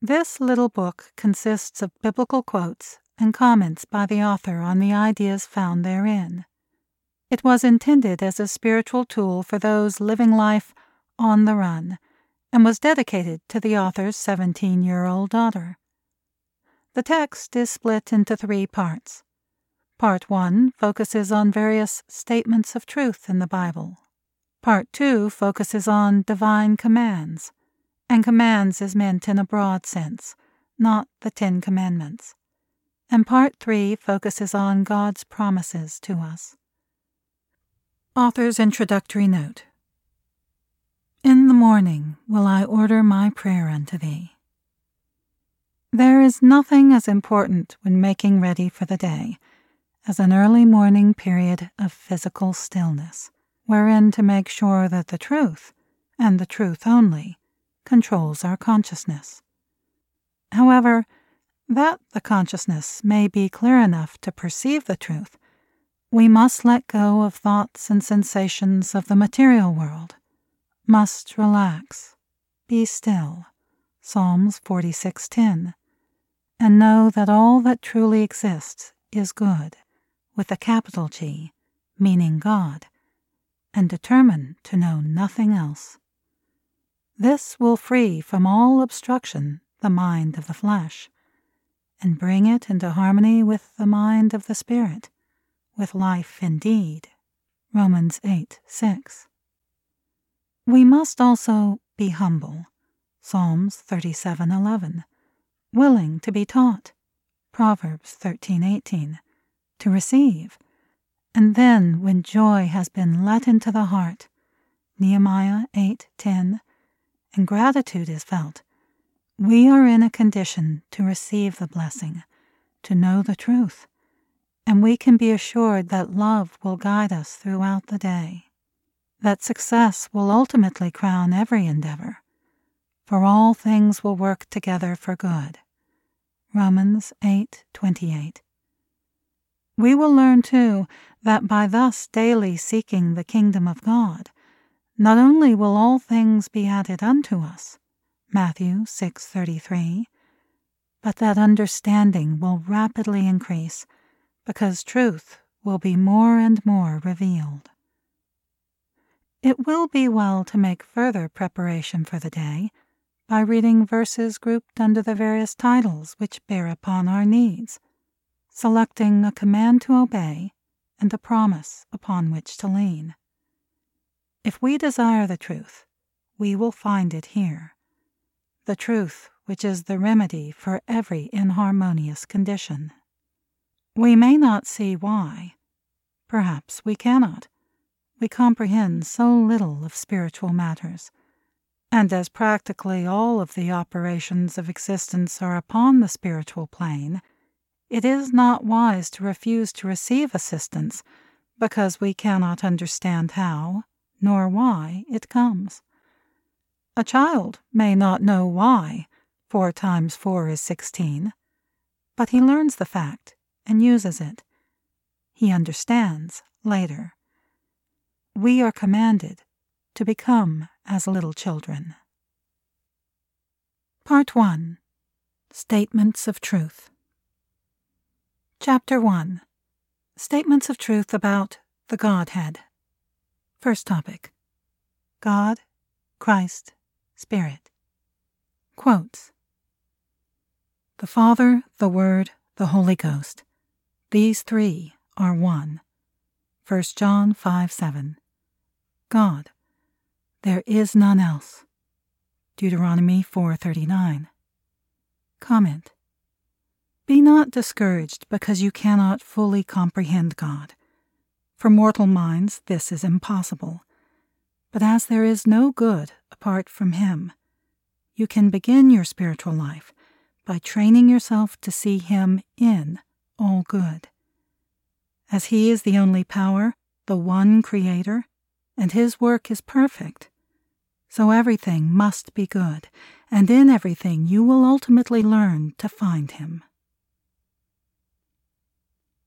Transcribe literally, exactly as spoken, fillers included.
This little book consists of biblical quotes and comments by the author on the ideas found therein. It was intended as a spiritual tool for those living life on the run, and was dedicated to the author's seventeen-year-old daughter. The text is split into three parts. Part one focuses on various statements of truth in the Bible. Part two focuses on divine commands, and commands is meant in a broad sense, not the Ten Commandments. And Part three focuses on God's promises to us. Author's introductory note. In the morning will I order my prayer unto thee. There is nothing as important when making ready for the day as an early morning period of physical stillness, wherein to make sure that the truth, and the truth only, controls our consciousness. However, that the consciousness may be clear enough to perceive the truth, we must let go of thoughts and sensations of the material world, must relax, be still, Psalms forty-six ten, and know that all that truly exists is good, with a capital G, meaning God, and determine to know nothing else. This will free from all obstruction the mind of the flesh, and bring it into harmony with the mind of the Spirit, with life indeed. Romans eight six. We must also be humble. Psalms thirty-seven eleven. Willing to be taught. Proverbs thirteen eighteen. To receive. And then, when joy has been let into the heart, Nehemiah eight ten, and gratitude is felt, we are in a condition to receive the blessing, to know the truth, and we can be assured that love will guide us throughout the day, that success will ultimately crown every endeavor, for all things will work together for good. Romans eight twenty-eight. We will learn, too, that by thus daily seeking the kingdom of God, not only will all things be added unto us, Matthew six thirty-three, but that understanding will rapidly increase, because truth will be more and more revealed. It will be well to make further preparation for the day by reading verses grouped under the various titles which bear upon our needs, selecting a command to obey and a promise upon which to lean. If we desire the truth, we will find it here, the truth which is the remedy for every inharmonious condition. We may not see why. Perhaps we cannot. We comprehend so little of spiritual matters, and as practically all of the operations of existence are upon the spiritual plane, it is not wise to refuse to receive assistance because we cannot understand how, nor why, it comes. A child may not know why four times four is sixteen, but he learns the fact and uses it. He understands later. We are commanded to become as little children. Part one. Statements of Truth. Chapter one. Statements of Truth about the Godhead. First topic. God, Christ, Spirit. Quotes. The Father, the Word, the Holy Ghost. These three are one. First John five seven. God. There is none else. Deuteronomy four thirty-nine. Comment. Be not discouraged because you cannot fully comprehend God. For mortal minds this is impossible. But as there is no good apart from Him, you can begin your spiritual life by training yourself to see Him in all good. As He is the only power, the one Creator, and His work is perfect, so everything must be good, and in everything you will ultimately learn to find Him.